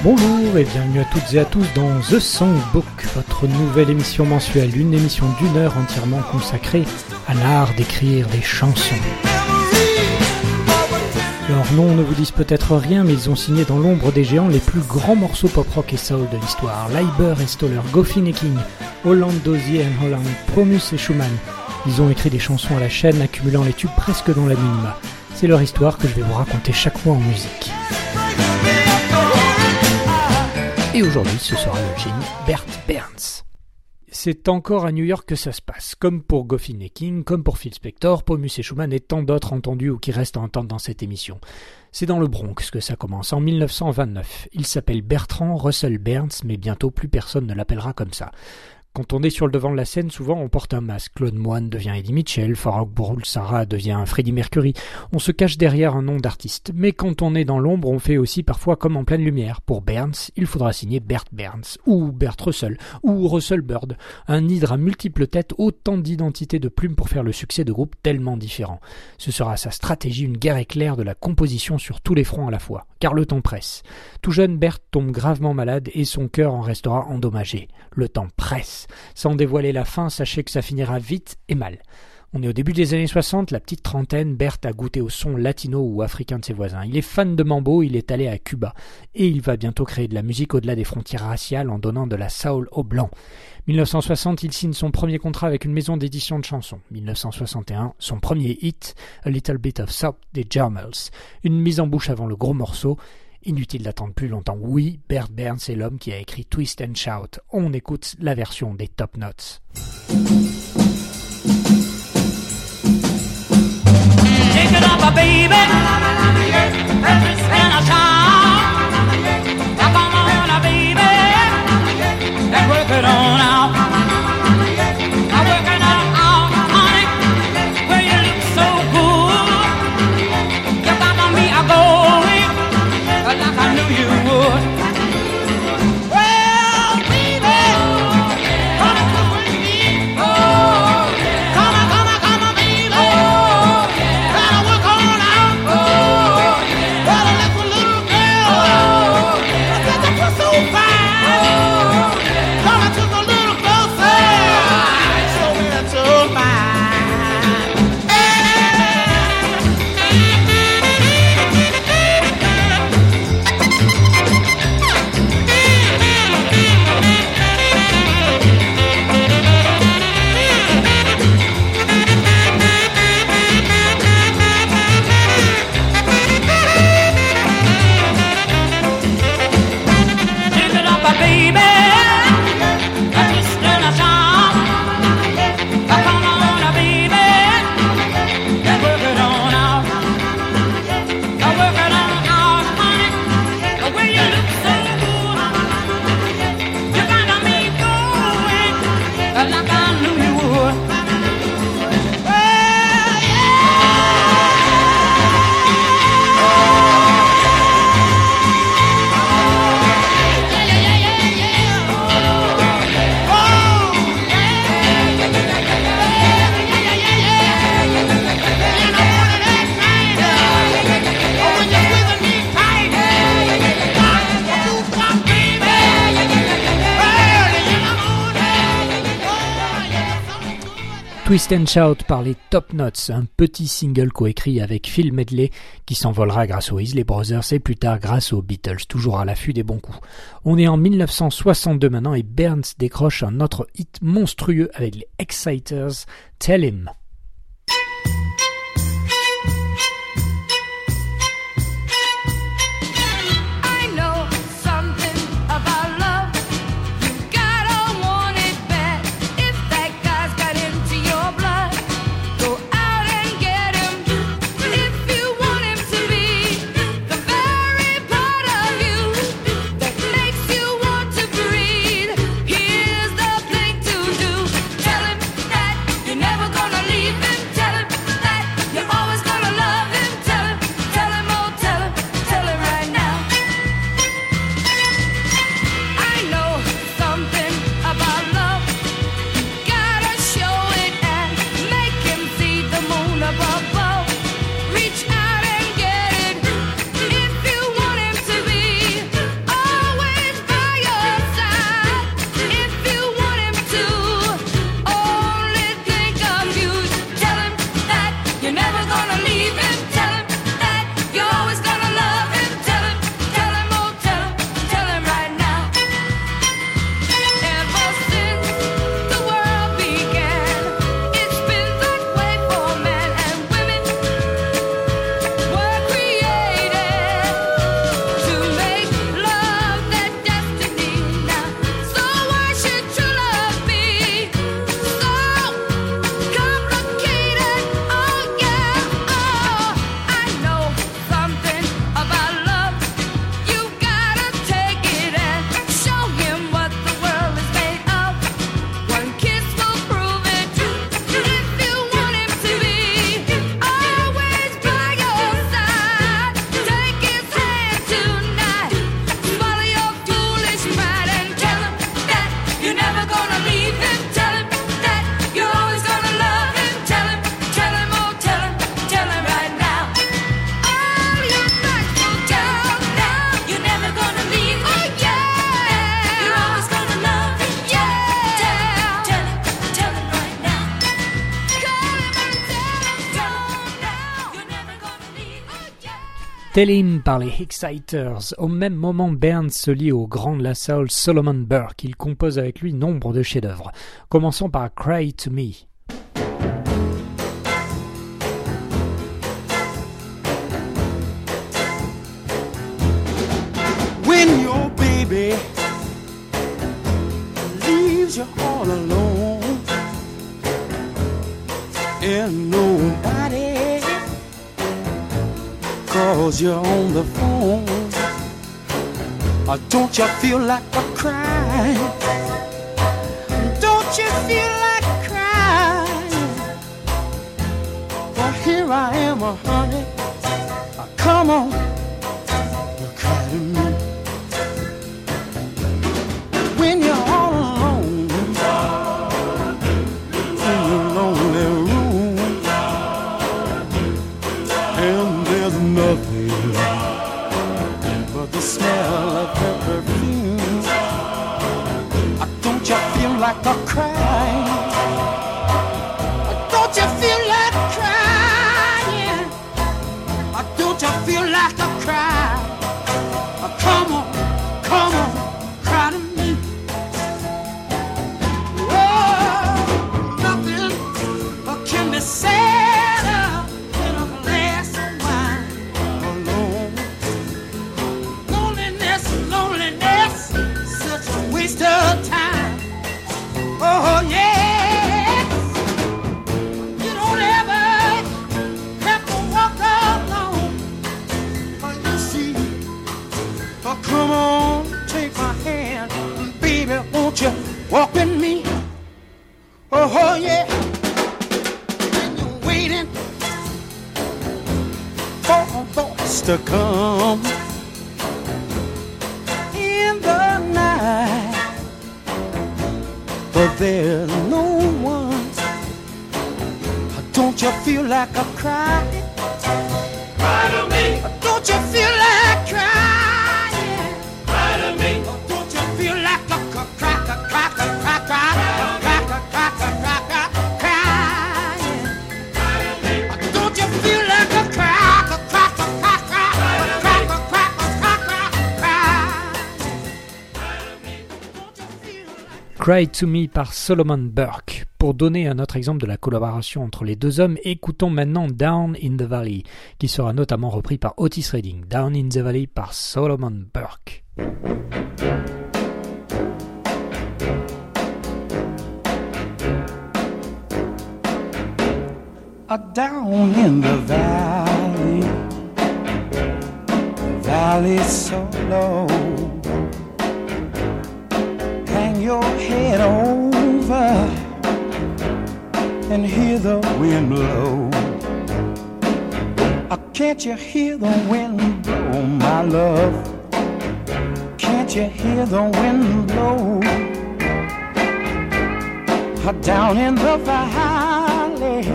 Bonjour et bienvenue à toutes et à tous dans The Songbook, votre nouvelle émission mensuelle, une émission d'une heure entièrement consacrée à l'art d'écrire des chansons. Leurs noms ne vous disent peut-être rien, mais ils ont signé dans l'ombre des géants les plus grands morceaux pop-rock et soul de l'histoire. Leiber et Stoller, Goffin et King, Holland, Dozier et Holland, Promus et Schumann. Ils ont écrit des chansons à la chaîne, accumulant les tubes presque dans l'anonymat. C'est leur histoire que je vais vous raconter chaque mois en musique. Et aujourd'hui, ce sera le génie Bert Berns. C'est encore à New York que ça se passe, comme pour Goffin et King, comme pour Phil Spector, Promus et Schumann et tant d'autres entendus ou qui restent à entendre dans cette émission. C'est dans le Bronx que ça commence, en 1929. Il s'appelle Bertrand Russell Berns, mais bientôt plus personne ne l'appellera comme ça. Quand on est sur le devant de la scène, souvent on porte un masque. Claude Moine devient Eddie Mitchell, Farrokh Bulsara devient Freddie Mercury. On se cache derrière un nom d'artiste. Mais quand on est dans l'ombre, on fait aussi parfois comme en pleine lumière. Pour Berns, il faudra signer Bert Berns, ou Bert Russell, ou Russell Bird. Un hydre à multiples têtes, autant d'identités de plumes pour faire le succès de groupes tellement différents. Ce sera sa stratégie, une guerre éclair de la composition sur tous les fronts à la fois. Car le temps presse. Tout jeune, Bert tombe gravement malade et son cœur en restera endommagé. Le temps presse. Sans dévoiler la fin, sachez que ça finira vite et mal. On est au début des années 60, la petite trentaine, Bert a goûté au son latino ou africain de ses voisins. Il est fan de mambo, il est allé à Cuba. Et il va bientôt créer de la musique au-delà des frontières raciales en donnant de la soul aux blancs. 1960, il signe son premier contrat avec une maison d'édition de chansons. 1961, son premier hit, A Little Bit of Soap des Jarmels. Une mise en bouche avant le gros morceau. Inutile d'attendre plus longtemps. Oui, Bert Berns est l'homme qui a écrit Twist and Shout. On écoute la version des Top Notes. Take it up, baby. And a shout. Come on, baby. And work it on out. I work it out, honey. Where you look so good. You got me a going like I knew you would. Well, baby, come on, baby. Oh, come on, baby. Oh, gotta work on out. Oh, well, I left a little girl. Oh, I said that was so fine. Oh, come on, took a little closer. So into mine. Twist and Shout par les Top Notes, un petit single coécrit avec Phil Medley qui s'envolera grâce aux Isley Brothers et plus tard grâce aux Beatles, toujours à l'affût des bons coups. On est en 1962 maintenant et Berns décroche un autre hit monstrueux avec les Exciters, Tell Him. Never gonna leave. Tell Him par les Exciters. Au même moment, Burns se lie au grand de la soul Solomon Burke. Il compose avec lui nombre de chefs-d'œuvre. Commençons par Cry to Me. When your baby leaves you all alone and nobody calls you on the phone, don't you feel like a crying? Don't you feel like crying? Well, here I am, honey. Come on, you cry to me. When you're all alone in your lonely room and there's nothing but the smell of her perfume, don't you feel like a crying? Don't you feel like crying? Don't you feel like a cry? Come on, cry to me. Can be said in a glass of wine alone. Loneliness, such a waste of time. Oh yes, you don't ever have to walk alone. Oh, you see, oh come on, take my hand, baby, won't you walk with me? Oh yeah. For a voice to come in the night, but there's no one. Don't you feel like a cry? Cry to me. Don't you feel like crying? Cry to me. Don't you feel like a cry? Don't you feel like a cry? Cry to Me par Solomon Burke. Pour donner un autre exemple de la collaboration entre les deux hommes, écoutons maintenant Down in the Valley, qui sera notamment repris par Otis Redding. Down in the Valley par Solomon Burke. Down in the valley so low, hang your head over and hear the wind blow. Can't you hear the wind blow, my love? Can't you hear the wind blow? Down in the valley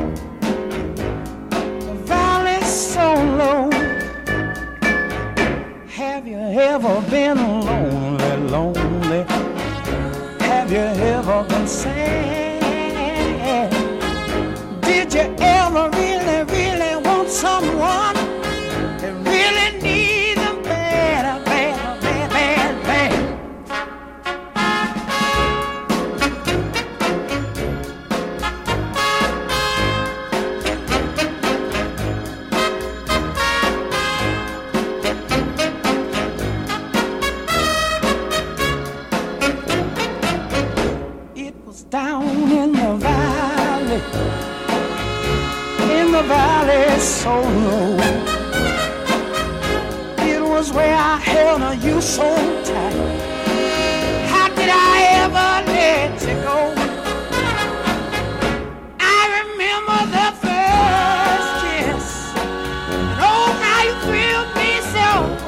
so low. Have you ever been lonely? Have you ever been sad? Did you ever really want someone that really needs them bad, bad, bad, bad, bad? Down in the valley so low, it was where I held you so tight. How did I ever let you go? I remember the first kiss, and oh, how you thrilled me so.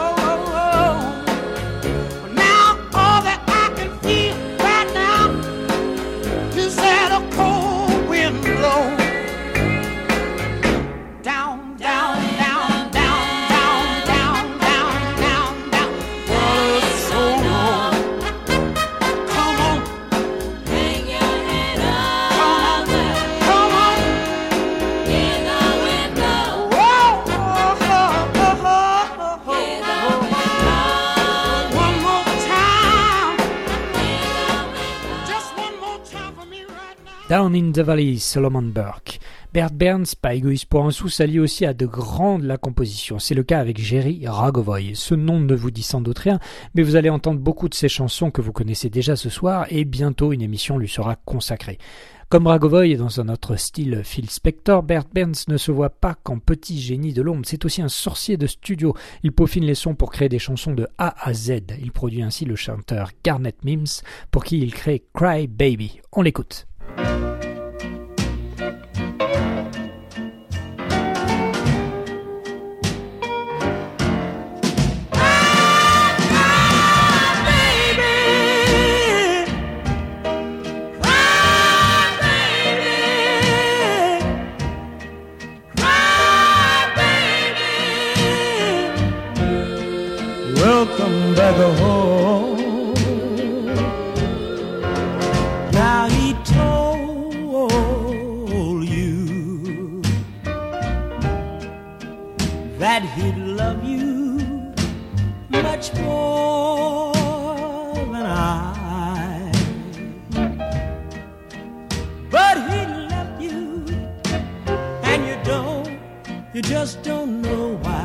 But now all that I can feel right now is that a cold wind blow. Down, down, down, down, down, down, down, down, down. Well, it's so low. Down in the Valley, Solomon Burke. Bert Berns, pas égoïste pour un sou, s'allie aussi à de grands de la composition. C'est le cas avec Jerry Ragovoy. Ce nom ne vous dit sans doute rien, mais vous allez entendre beaucoup de ses chansons que vous connaissez déjà ce soir, et bientôt une émission lui sera consacrée. Comme Ragovoy et dans un autre style Phil Spector, Bert Berns ne se voit pas qu'en petit génie de l'ombre, c'est aussi un sorcier de studio. Il peaufine les sons pour créer des chansons de A à Z. Il produit ainsi le chanteur Garnet Mims, pour qui il crée Cry Baby. On l'écoute. Welcome back home. Now he told you that he'd love you much more than I. But he left you, and you just don't know why.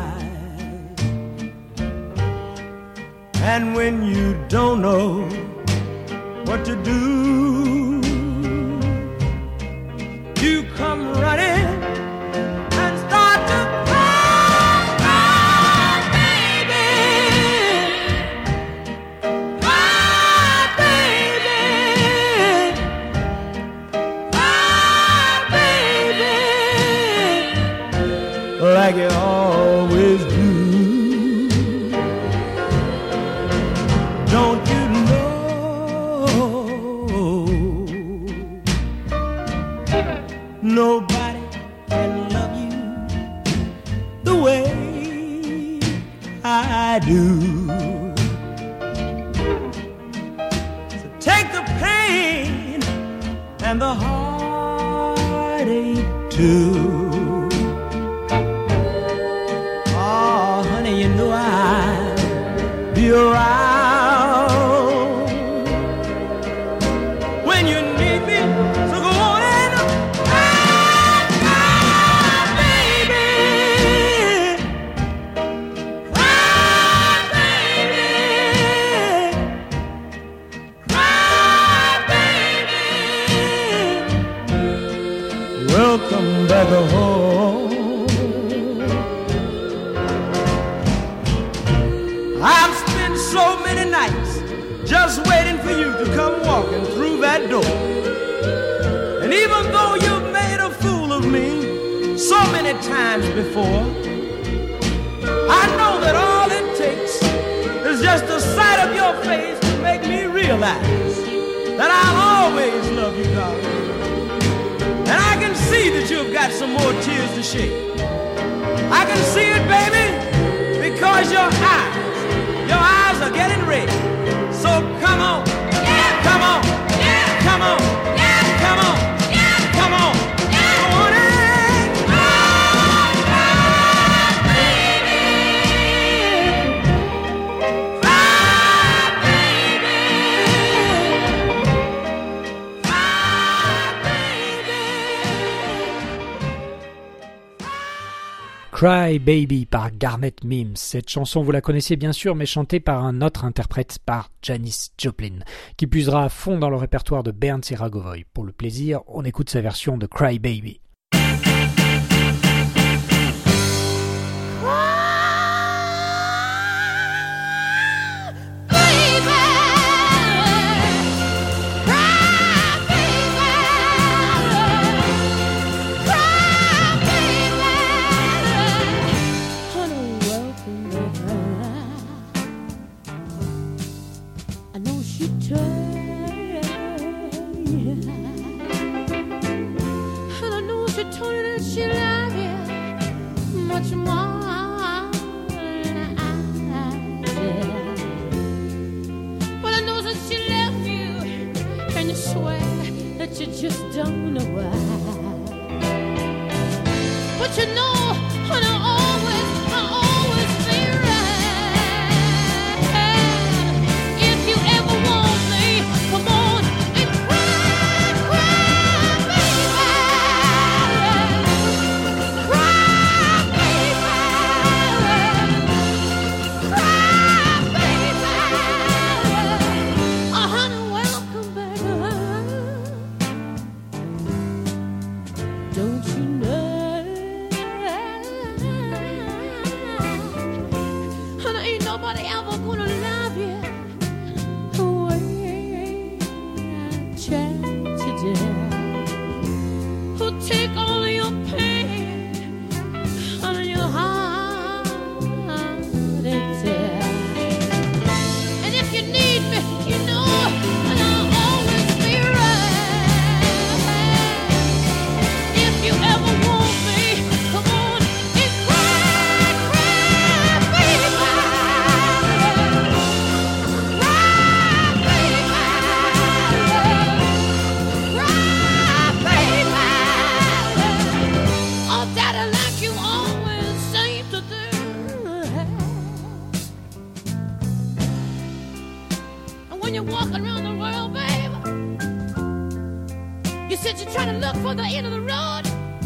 And when you don't know what to do, you come running and start to cry, cry, baby, cry, baby, cry, baby, like you always do. Don't you know nobody can love you the way I do? So take the pain and the heartache too. Oh, honey, you know I'll be around back home. I've spent so many nights just waiting for you to come walking through that door. And even though you've made a fool of me so many times before, I know that all it takes is just the sight of your face to make me realize that I'll always love you, darling. And I can see that you've got some more tears to shed. I can see it, baby, because your eyes are getting red. So come on, yeah, come on, yeah, come on, yeah, come on, yeah, come on, yeah, I want it. Cry Baby par Garnet Mims. Cette chanson, vous la connaissez bien sûr, mais chantée par un autre interprète, par Janis Joplin, qui puisera à fond dans le répertoire de Berns et Ragovoy. Pour le plaisir, on écoute sa version de Cry Baby. Just don't know why. But you know, honey, I always be right. If you ever want me, come on and cry, cry, nobody ever gonna love you the way I tried to do. Who'll take all of your pain out of your heart and tear. And if you need me, you know that I'll always be right. If you ever want me, come on and cry, cry, baby. Cry, baby. Cry, baby. Oh, daddy, like you always seem to do. And when you're walking around the world, baby, you said you're trying to look for the end of the road.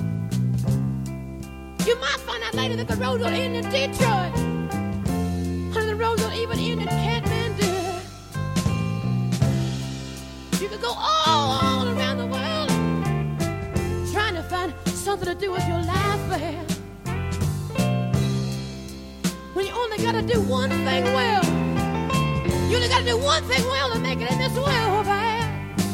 You might find out later that the road will end in Detroit. And the road will even end in Kathmandu. You could go all around the world trying to find something to do with your life, babe. When you only gotta do one thing well. You only gotta do one thing well to make it in this world, babe.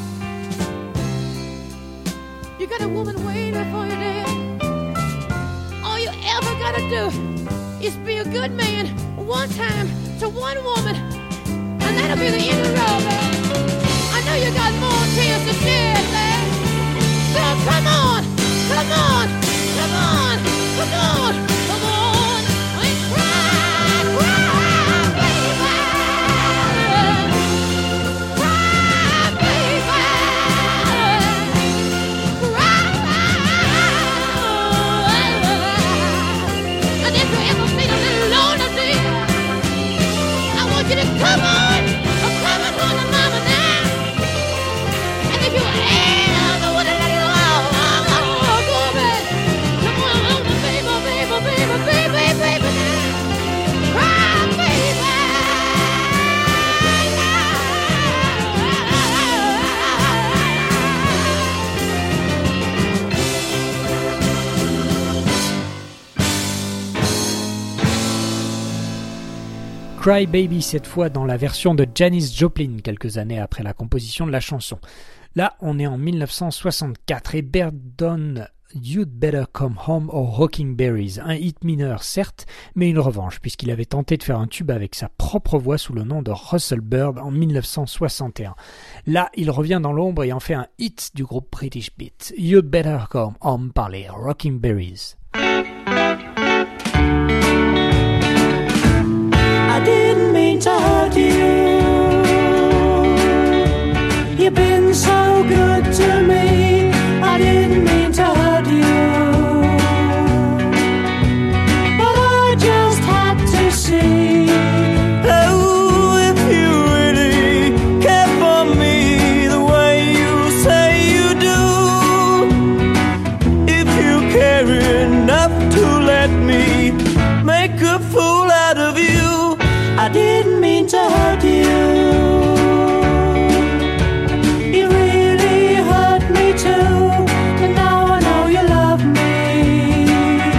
You got a woman waiting for you there. All you ever gotta do is be a good man one time to one woman, and that'll be the end of the road, babe. I know you got more tears to shed, babe. So come on, come on, come on, come on, come on, and cry, cry, baby. Cry, baby. And if you ever feel a little lonely, dear, I want you to come on home to mama now. And if you ever want to let it go, baby, come on home to baby, baby, baby, baby, baby now. Cry, baby. Cry Baby, cette fois dans la version de Janis Joplin, quelques années après la composition de la chanson. Là, on est en 1964 et Bert donne You'd Better Come Home aux Rocking Berries, un hit mineur certes, mais une revanche puisqu'il avait tenté de faire un tube avec sa propre voix sous le nom de Russell Bird en 1961. Là, il revient dans l'ombre et en fait un hit du groupe British Beat, You'd Better Come Home par les Rocking Berries. I didn't mean to hurt you. You've been so good to me. I didn't mean to hurt you, but I just had to see. Oh, if you really care for me the way you say you do, if you care enough to let me make a fool out of you, I didn't mean to hurt you. You really hurt me too, and now I know you love me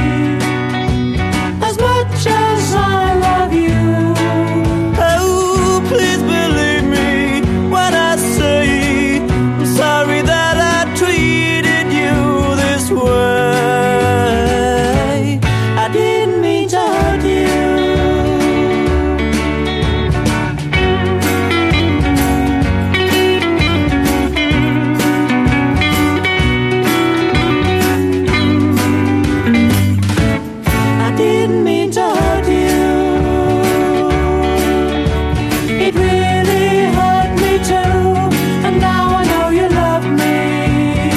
as much as I love you. oh, please believe me when I say I'm sorry that I treated you this way. I didn't mean to hurt you. I didn't mean to hurt you. It really hurt me too, and now I know you love me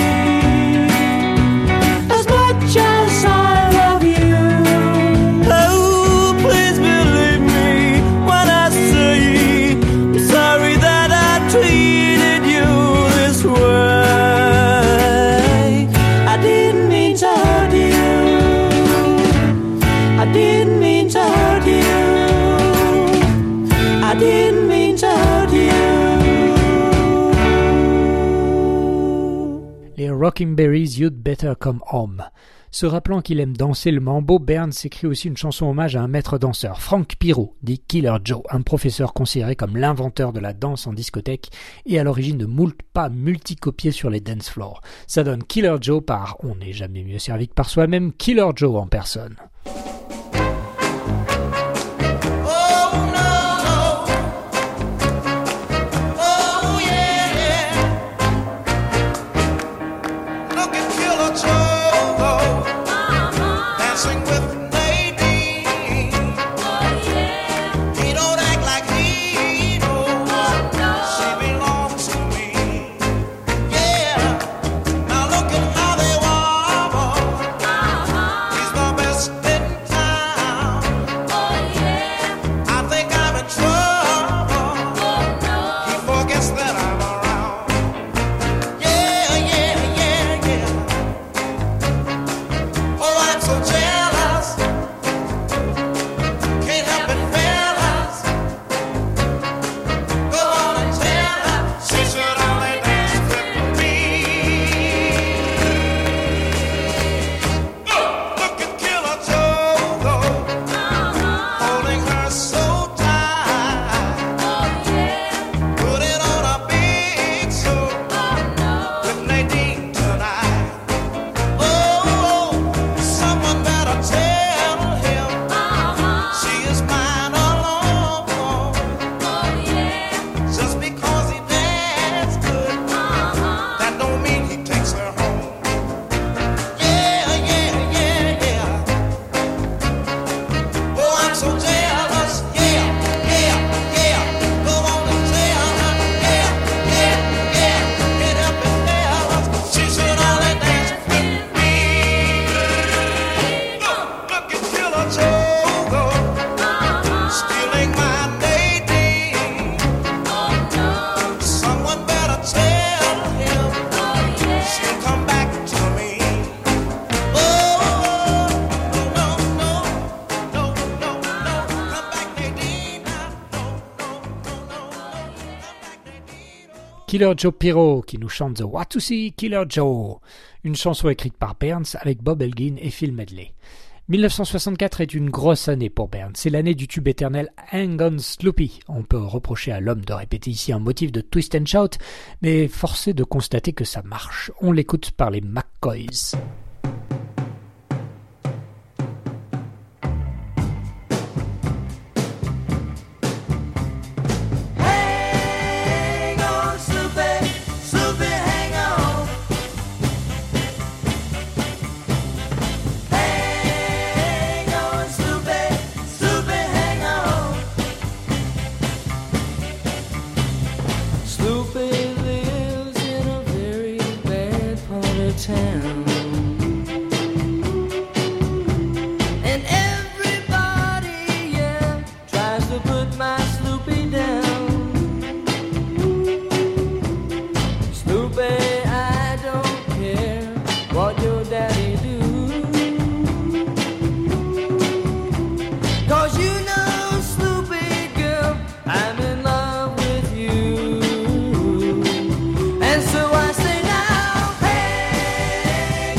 as much as I love you. Oh, please believe me when I say I'm sorry that I treated you this way. I didn't mean to hurt you. I didn't mean to hurt you. I didn't mean to hurt you. Les Rocking Berries, You'd Better Come Home. Se rappelant qu'il aime danser le mambo, Burns écrit aussi une chanson hommage à un maître danseur, Frank Pirro, dit Killer Joe, un professeur considéré comme l'inventeur de la danse en discothèque et à l'origine de moult pas multicopiés sur les dance floors. Ça donne Killer Joe par On n'est jamais mieux servi que par soi-même, Killer Joe en personne. Killer Joe Pirro qui nous chante The Watusi Killer Joe, une chanson écrite par Burns avec Bob Elgin et Phil Medley. 1964 est une grosse année pour Burns, c'est l'année du tube éternel Hang On Sloopy. On peut reprocher à l'homme de répéter ici un motif de twist and shout, mais force est de constater que ça marche. On l'écoute par les McCoys. Town. And everybody, yeah, tries to put my Sloopy down. Sloopy, I don't care what your daddy do, 'cause you know, Sloopy girl, I'm in love with you. And so I say now, hey,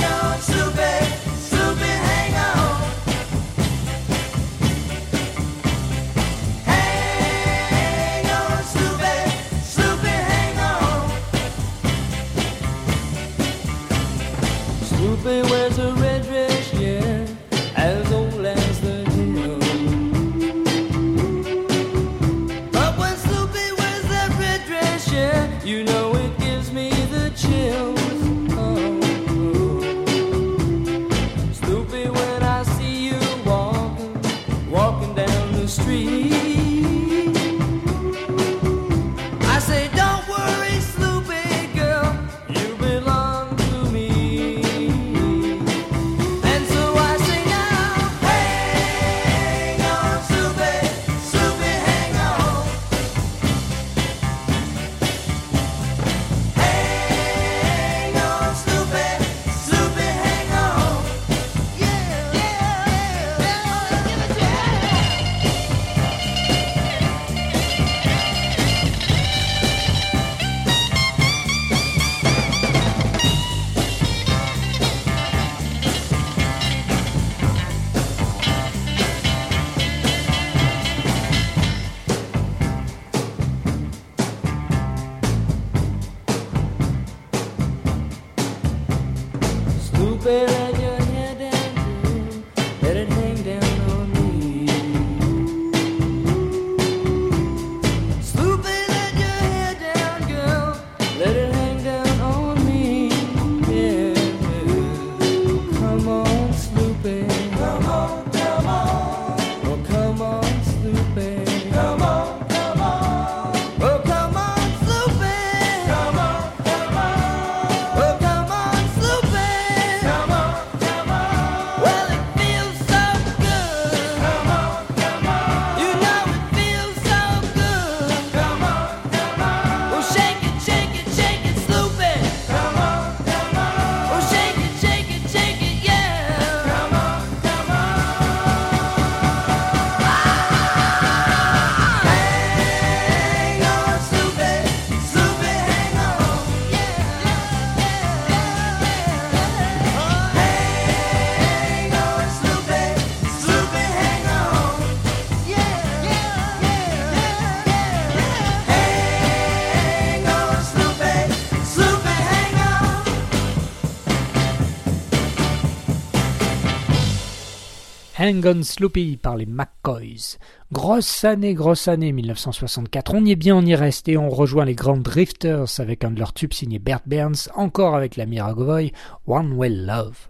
Hang on Sloopy par les McCoys. Grosse année 1964. On y est bien, on y reste et on rejoint les grands Drifters avec un de leurs tubes signé Bert Berns, encore avec la Miragovoy, One Way Love.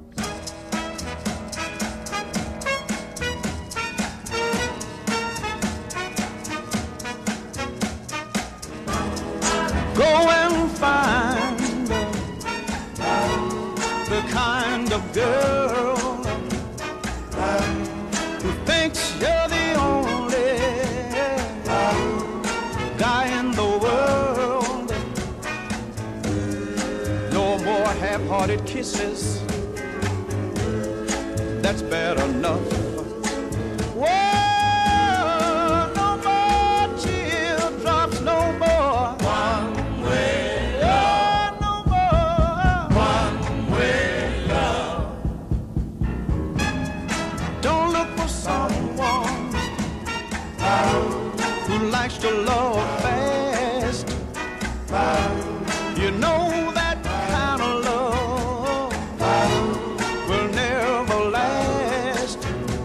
Go and find the kind of girl who thinks you're the only guy in the world. No more half-hearted kisses, that's bad enough. Whoa, no more teardrops, no more one-way love, no more one-way love. Don't look for someone who likes to love fast. You know that kind of love will never last.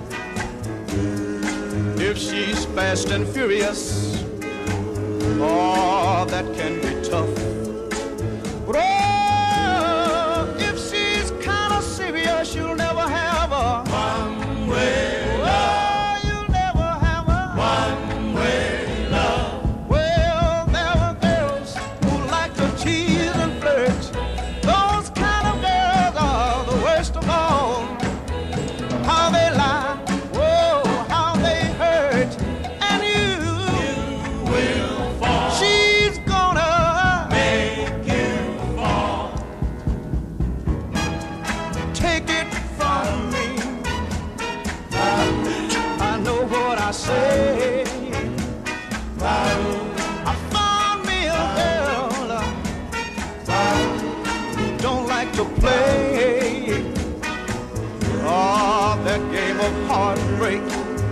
If she's fast and furious, oh, that can be tough. But oh, if she's kind of serious, you'll never have a one-way love. You'll never have a one-way love. Well, there are girls who like to tease and flirt. Those kind of girls are the worst of all. How they lie, whoa, how they hurt, and you will fall. She's gonna make you fall. Take it from me, I know what I say. I found me a girl who don't like to play. Oh, that game of heartbreak,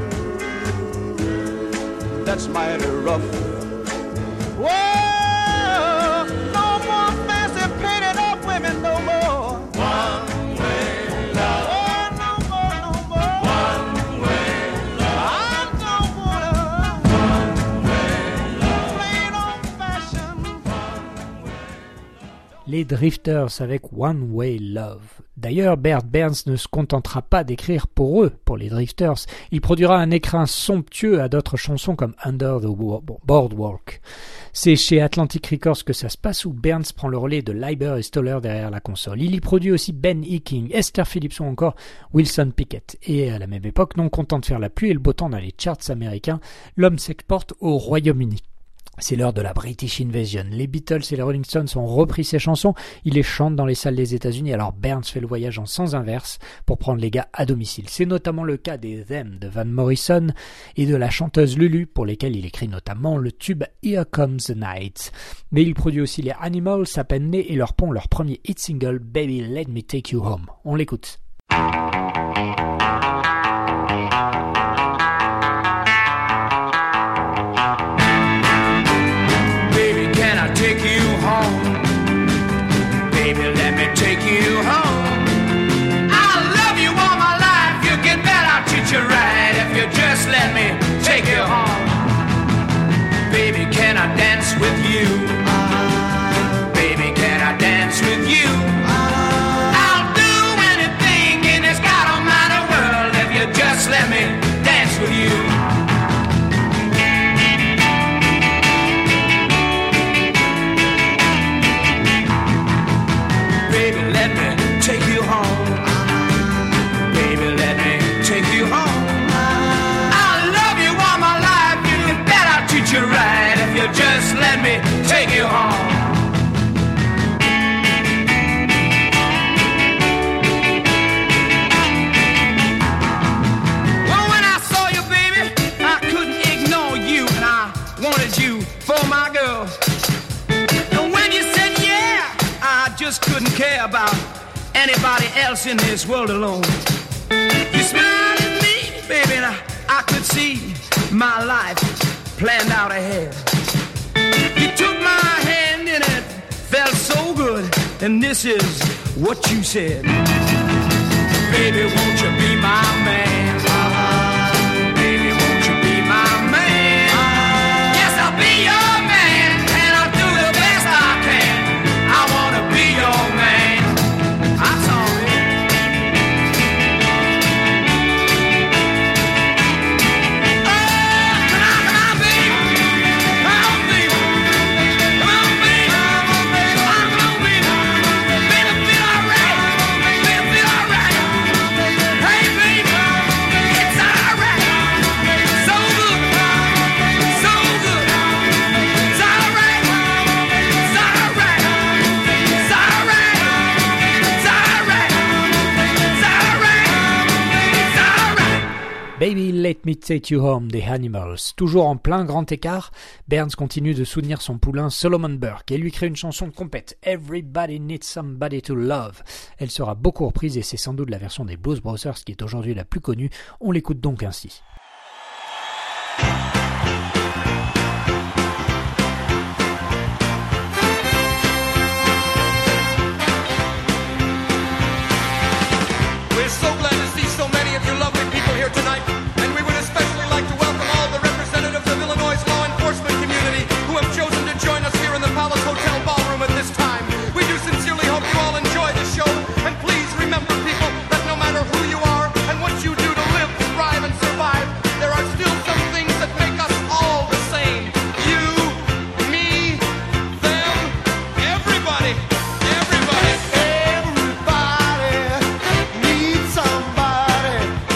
that's mighty rough. Whoa, no more fancy painted up women, no more one-way love. Oh, no more, no more one-way love. I don't wanna one-way love. Plain old-fashioned one-way. Les Drifters avec One Way Love. D'ailleurs, Bert Berns ne se contentera pas d'écrire pour eux, pour les Drifters. Il produira un écrin somptueux à d'autres chansons comme Under the Boardwalk. C'est chez Atlantic Records que ça se passe, où Berns prend le relais de Leiber et Stoller derrière la console. Il y produit aussi Ben Hicking, Esther Phillips ou encore Wilson Pickett. Et à la même époque, non content de faire la pluie et le beau temps dans les charts américains, l'homme s'exporte au Royaume-Uni. C'est l'heure de la British Invasion. Les Beatles et les Rolling Stones ont repris ces chansons, ils les chantent dans les salles des États-Unis, alors Berns fait le voyage en sens inverse pour prendre les gars à domicile. C'est notamment le cas des Them de Van Morrison et de la chanteuse Lulu, pour lesquels il écrit notamment le tube Here Comes the Night. Mais il produit aussi les Animals, à peine nés, et leur pond leur premier hit single Baby Let Me Take You Home. On l'écoute. Take you home, baby, let me take you home. I'll love you all my life, you get that, I'll treat you right if you just let me take you home. Baby, can I dance with you? Baby, can I dance with you? I'll do anything in this God almighty world if you just let me dance with you. Take you home, baby, let me take you home. I'll love you all my life, you can bet I'll treat you right if you just let me take you home. Well, when I saw you, baby, I couldn't ignore you, and I wanted you for my girl. And when you said yeah, I just couldn't care about anybody else in this world alone. You smiled at me, baby, and I could see my life planned out ahead. You took my hand and it felt so good, and this is what you said. Baby, won't you be my man? Me Take You Home des Animals. Toujours en plein grand écart, Burns continue de soutenir son poulain Solomon Burke et lui crée une chanson complète, Everybody Needs Somebody to Love. Elle sera beaucoup reprise et c'est sans doute la version des Blues Brothers qui est aujourd'hui la plus connue. On l'écoute donc ainsi. Tonight, and we would especially like to welcome all the representatives of Illinois' law enforcement community who have chosen to join us here in the Palace Hotel ballroom at this time. We do sincerely hope you all enjoy the show, and please remember, people, that no matter who you are and what you do to live, thrive, and survive, there are still some things that make us all the same. You, me, them, everybody. Everybody needs somebody.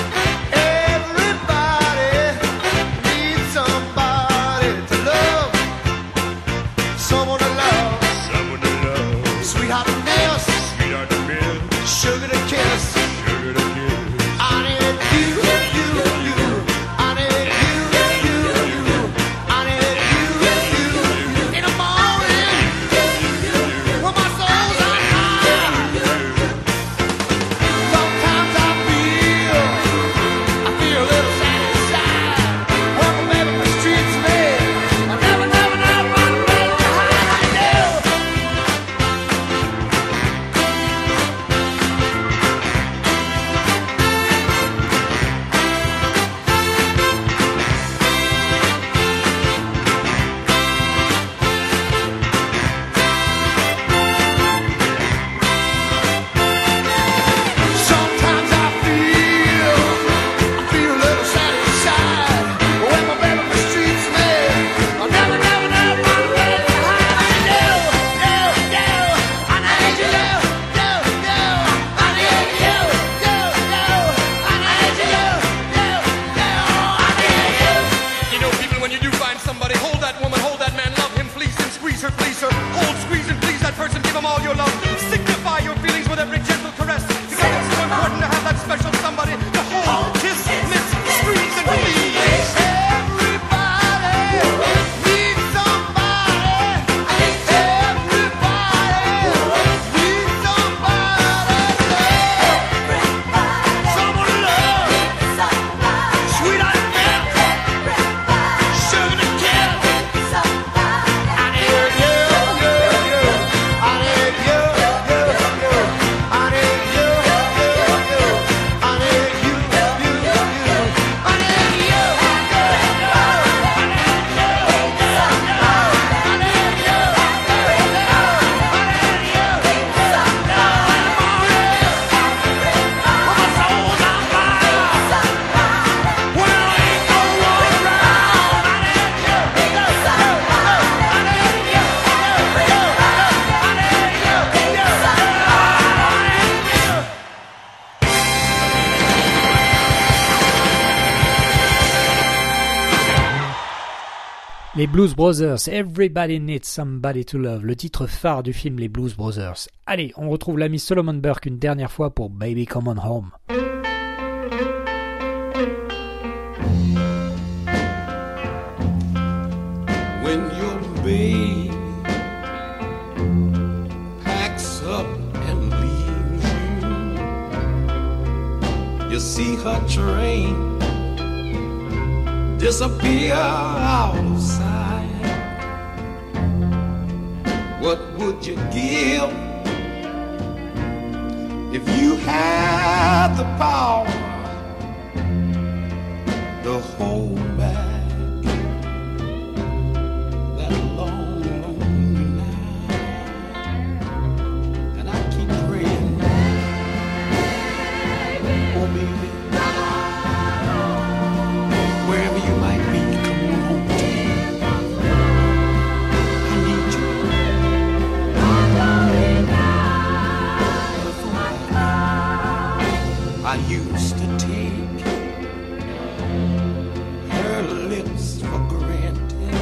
Les Blues Brothers, Everybody Needs Somebody to Love, le titre phare du film Les Blues Brothers. Allez, on retrouve l'ami Solomon Burke une dernière fois pour Baby Come On Home. When your baby packs up and leaves you, you see her train disappear out of sight. What would you give if you had the power to hold back that long, lonely night? And I keep praying, oh baby, wherever you might be, come on home to me. I need you. I used to take her lips for granted,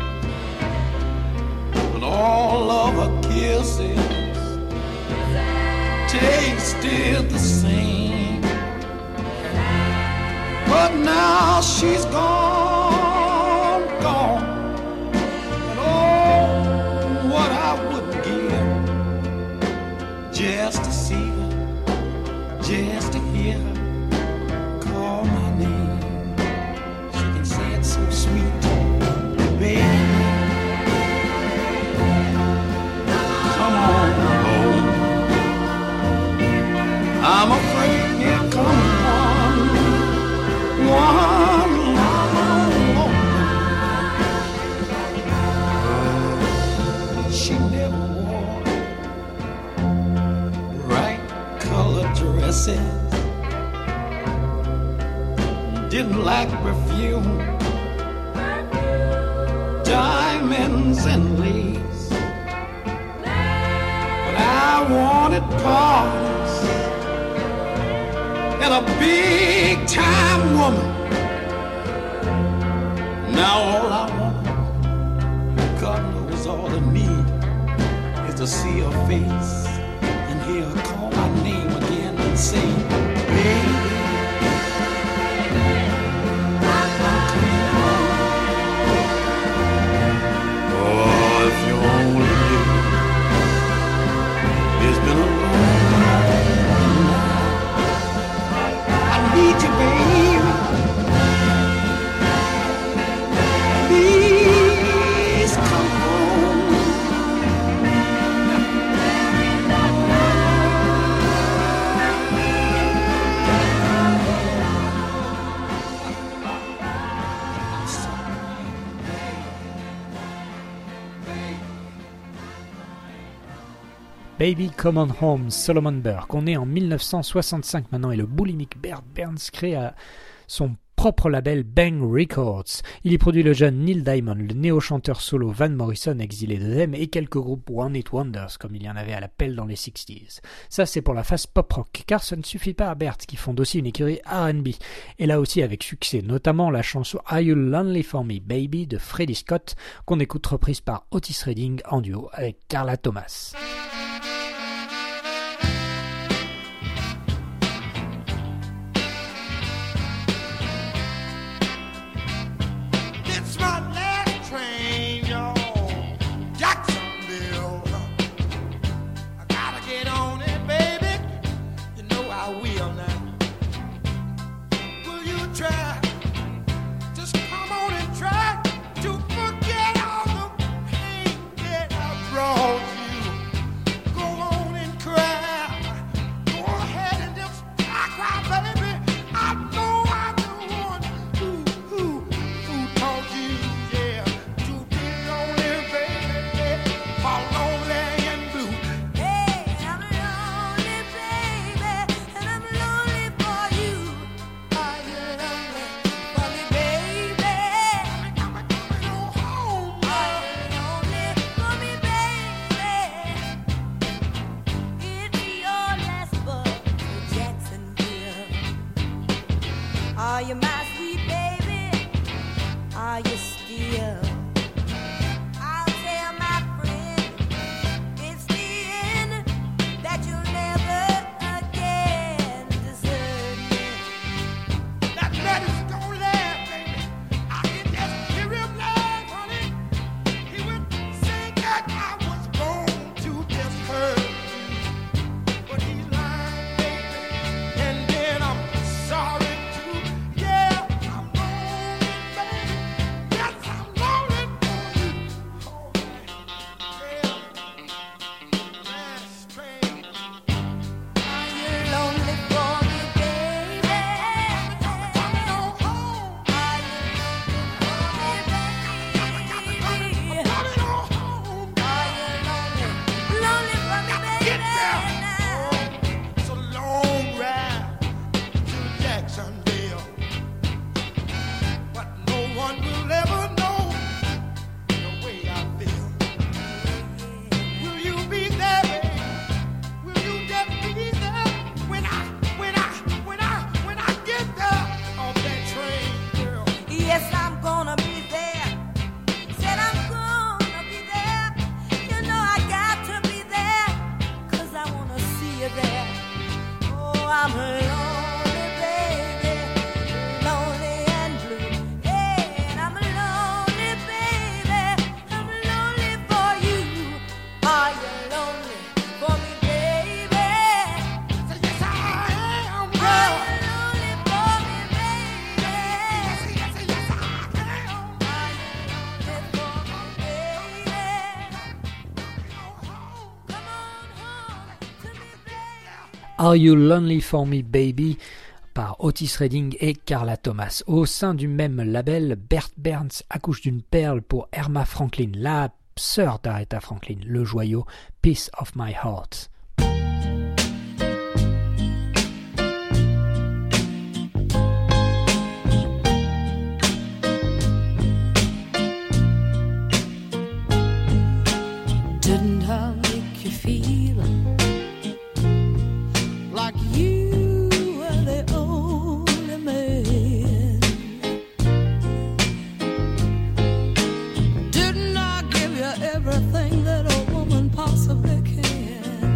and all of her kisses tasted the same. But now she's gone, gone. And oh, what I wouldn't give just to see her, just to hear her call my name. She can say it so sweet, baby. Come on home. I'm afraid here comes one more. She never wore bright colored dresses, didn't like perfume, diamonds and lace, but I wanted parties and a big time woman. Now all I want, God knows all I need, is to see her face and hear her call my name again and say, baby. Oh, if you only knew, it's been a long I need you, baby. Please come home. Baby Come On Home, Solomon Burke. On est en 1965 maintenant et le boulimique Bert Berns crée son propre label Bang Records. Il y produit le jeune Neil Diamond, le néo-chanteur solo Van Morrison exilé de Them et quelques groupes One Hit Wonders comme il y en avait à l'appel dans les 60s. Ça c'est pour la phase pop-rock, car ça ne suffit pas à Bert qui fonde aussi une écurie R&B. Et là aussi avec succès, notamment la chanson Are You Lonely For Me Baby de Freddie Scott qu'on écoute reprise par Otis Redding en duo avec Carla Thomas. Are You Lonely For Me Baby par Otis Redding et Carla Thomas. Au sein du même label, Bert Berns accouche d'une perle pour Erma Franklin, la sœur d'Aretha Franklin, le joyau Piece of My Heart. Didn't I make you feel like you were the only man? Didn't I give you everything that a woman possibly can?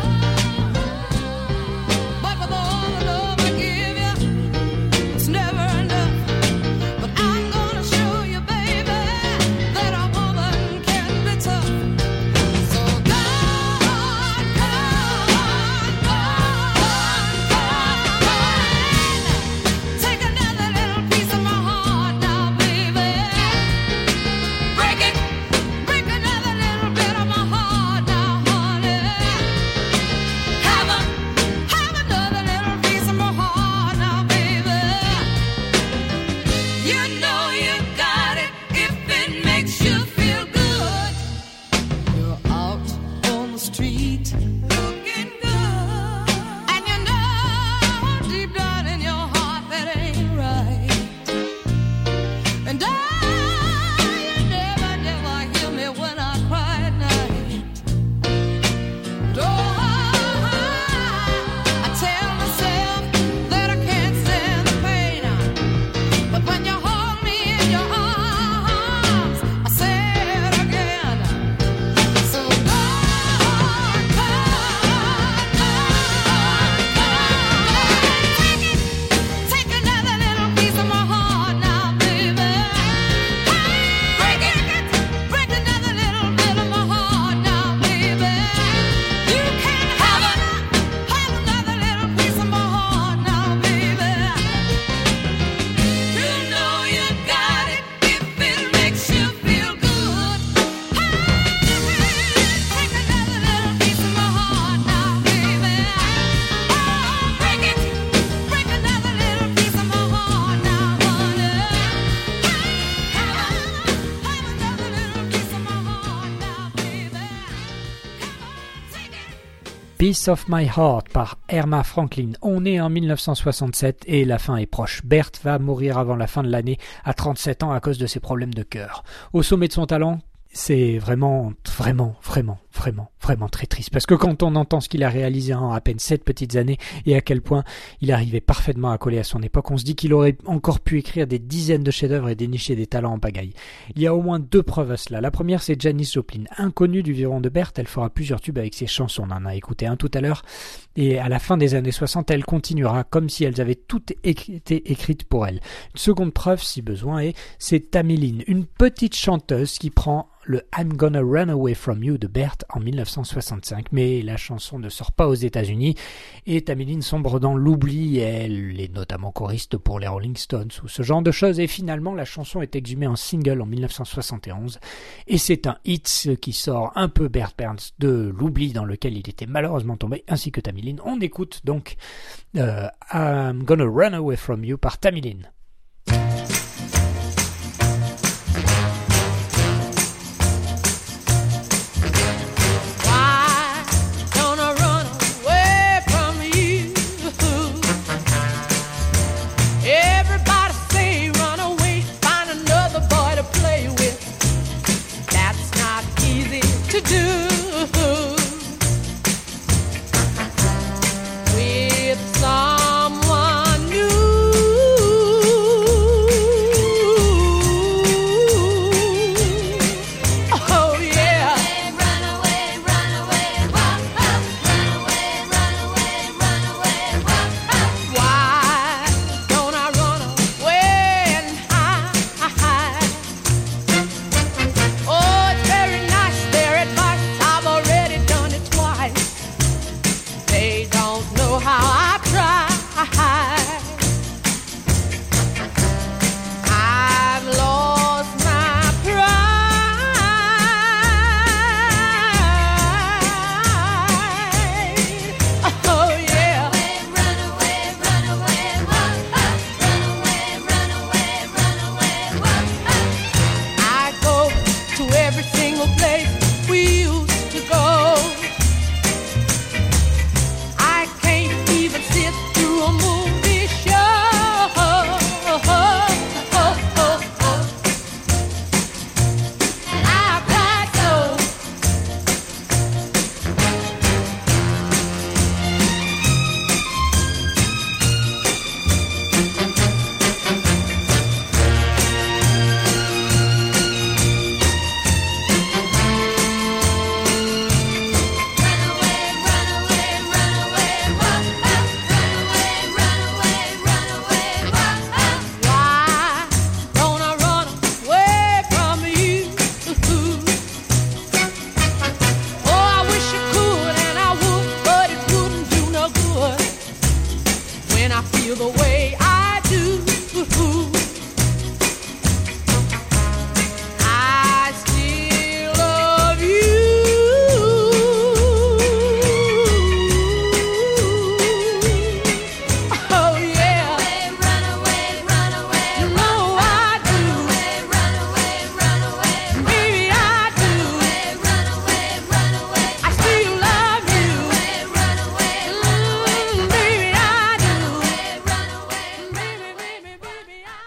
But with all the love I give you, it's never enough. But I'm gonna show you, baby, that a woman can be tough. Piece of My Heart par Erma Franklin. On est en 1967 et la fin est proche. Bert va mourir avant la fin de l'année à 37 ans à cause de ses problèmes de cœur. Au sommet de son talent, c'est vraiment très triste. Parce que quand on entend ce qu'il a réalisé en à peine 7 petites années et à quel point il arrivait parfaitement à coller à son époque, on se dit qu'il aurait encore pu écrire des dizaines de chefs-d'œuvre et dénicher des talents en pagaille. Il y a au moins 2 preuves à cela. La première, c'est Janis Joplin. Inconnue du vivant de Bert, elle fera plusieurs tubes avec ses chansons. On en a écouté un tout à l'heure. Et à la fin des années 60, elle continuera comme si elles avaient toutes été écrites pour elle. Une seconde preuve, si besoin est, c'est Tammy Lynn, une petite chanteuse qui prend le I'm Gonna Run Away From You de Bert en 1965, mais la chanson ne sort pas aux États-Unis et Tammy Lynn sombre dans l'oubli. Elle est notamment choriste pour les Rolling Stones ou ce genre de choses, et finalement la chanson est exhumée en single en 1971 et c'est un hit qui sort un peu Bert Berns de l'oubli dans lequel il était malheureusement tombé, ainsi que Tammy Lynn. On écoute donc I'm Gonna Run Away From You par Tammy Lynn.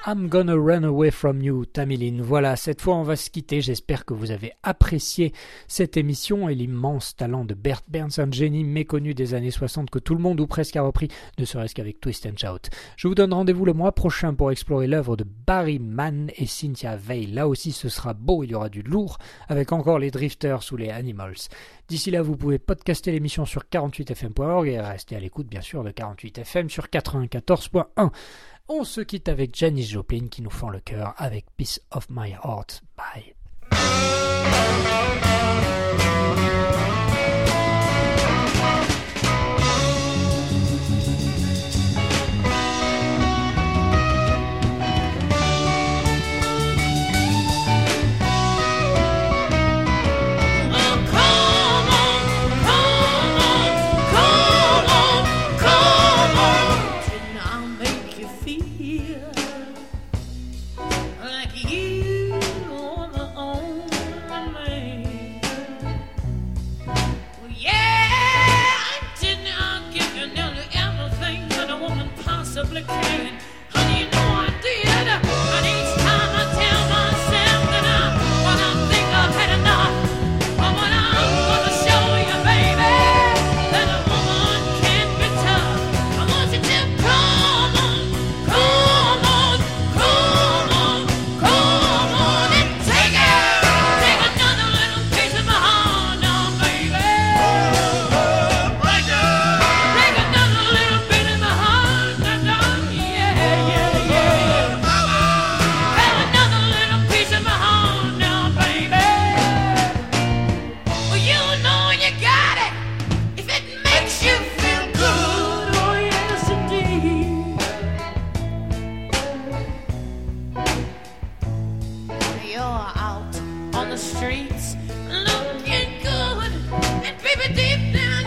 I'm Gonna Run Away From You, Tammy Lynn. Voilà, cette fois on va se quitter. J'espère que vous avez apprécié cette émission et l'immense talent de Bert Berns, un génie méconnu des années 60 que tout le monde ou presque a repris, ne serait-ce qu'avec Twist and Shout. Je vous donne rendez-vous le mois prochain pour explorer l'œuvre de Barry Mann et Cynthia Weil. Là aussi ce sera beau, il y aura du lourd, avec encore les Drifters ou les Animals. D'ici là, vous pouvez podcaster l'émission sur 48fm.org et rester à l'écoute bien sûr de 48fm sur 94.1. On se quitte avec Janis Joplin qui nous fend le cœur avec Piece of My Heart. Bye. Streets looking good, and baby deep down